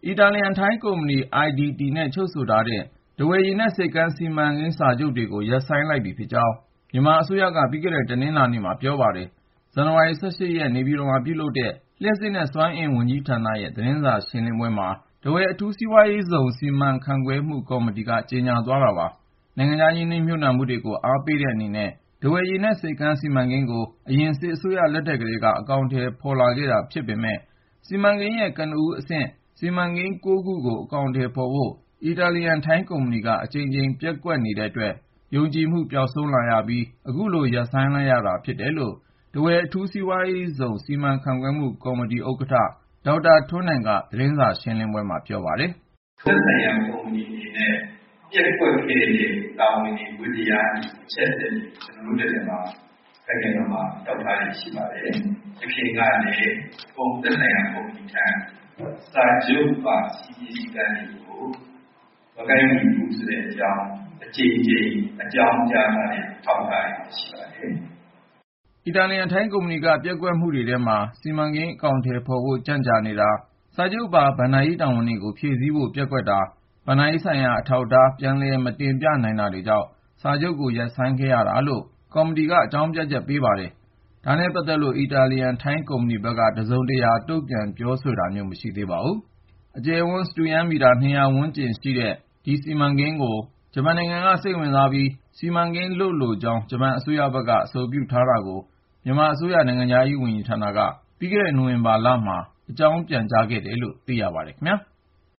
အီတာလီယန်ထိုင်းကုမ္ပဏီ IDT နဲ့ချုပ်ဆိုထားတဲ့ ထားဝယ်ရေနက်ဆိပ်ကမ်းစီမံကိန်းစာချုပ်တွေကို ရပ်ဆိုင်းလိုက်ပြီဖြစ်ကြောင်း မြန်မာအစိုးရက ပြီးခဲ့တဲ့ တနင်္လာနေ့မှာ ပြောပါတယ်။ ဇန်နဝါရီ ၁၈ ရက် နေပြည်တော်မှာပြုလုပ်တဲ့ လျှပ်စစ်နဲ့ စွမ်းအင်ဝန်ကြီးဌာနရဲ့ သတင်းစာရှင်းလင်းပွဲမှာ ထားဝယ်အထူးစီးပွားရေးဇုန် စီမံခန့်ခွဲမှုကော်မတီက ကြေညာသွားတာပါ။ နိုင်ငံခြားရင်းနှီးမြှုပ်နှံမှုတွေကို အားပေးတဲ့အနေနဲ့ ထားဝယ်ရေနက်ဆိပ်ကမ်းစီမံကိန်းကို အရင်စစ်အစိုးရလက်ထက်ကတည်းက အကောင်ထည်ဖော်လာခဲ့တာဖြစ်ပေမယ့် စီမံကိန်းရဲ့ ကနဦးအဆင့် စီမံကိန်း ခုကို အကောင်ထည်ဖော်ဖို့ အီတာလီယန်ထိုင်းကုမ္ပဏီက အကြိမ်ကြိမ်ပျက်ကွက်နေတဲ့အတွက် ယုံကြည်မှုပျောက်ဆုံးလာရပြီး အခုလို ရပ်ဆိုင်းလိုက်ရတာဖြစ်တယ်လို့ ထားဝယ်အထူးစီးပွားရေးဇုန် စီမံခန့်ခွဲမှုကော်မတီဥက္ကဋ္ဌ ဒေါက်တာထွန်းနိုင်က သတင်းစာရှင်းလင်းပွဲမှာ ပြောပါတယ်။ "သက်ဆိုင်ရာကုမ္ပဏီအနေနဲ့ ပျက်ကွက်ခဲ့တဲ့တာဝန်တွေ ဝတ္တရားတွေ အချက်အလက်တွေ ကျနော်တို့လက်ထဲမှာ ခိုင်ခိုင်မာမာ အထောက်အထားတွေရှိပါတယ်။ ယခင်ကလည်း သက်ဆိုင်ရာကုမ္ပဏီထံ စာချုပ်ပါ စည်းမျဉ်းစည်းကမ်းတွေကို မကိုက်ညီဘူးဆိုတဲ့အကြောင်း အကြိမ်ကြိမ် အကြောင်းကြားထားတဲ့ အထောက်အထားတွေ ရှိပါတယ်။ " အီတာလီယန်ထိုင်းကုမ္ပဏီက ပျက်ကွက်မှုတွေထဲမှာ စီမံကိန်းအကောင်ထည်ဖော်ဖို့ ကြန့်ကြာနေတာ၊ စာချုပ်ပါ ဘဏ္ဍာရေးတာဝန်တွေကို ဖြည့်ဆည်းဖို့ ပျက်ကွက်တာ၊ ဘဏ္ဍာရေးဆိုင်ရာ အထောက်အထား ပြန်လည်မတင်ပြနိုင်တာတွေကြောင့် စာချုပ်ကို ရပ်ဆိုင်းခဲ့ရတာလို့ ကော်မတီက အကြောင်းပြချက်ပေးပါတယ်။ ဒါနဲ့ပတ်သက်လို့ အီတာလီယန်ထိုင်းကုမ္ပဏီဘက်က တစုံတရာ တုံ့ပြန်ပြောဆိုတာမျိုး မရှိသေးပါဘူး။ အကျယ်အဝန်း စတုရန်းမီတာ ၂၀၀ ဝန်းကျင်ရှိတဲ့ ဒီစီမံကိန်းကို ဂျပန်နိုင်ငံက စိတ်ဝင်စားပြီး စီမံကိန်းလုပ်လိုကြောင်း ဂျပန်အစိုးရဘက်က အဆိုပြုထားတာကို မြန်မာအစိုးရ နိုင်ငံခြားရေးဝန်ကြီးဌာနက ပြီးခဲ့တဲ့ နိုဝင်ဘာလမှာ အကြောင်းပြန်ကြားခဲ့တယ်လို့ သိရပါတယ်ခင်ဗျာ။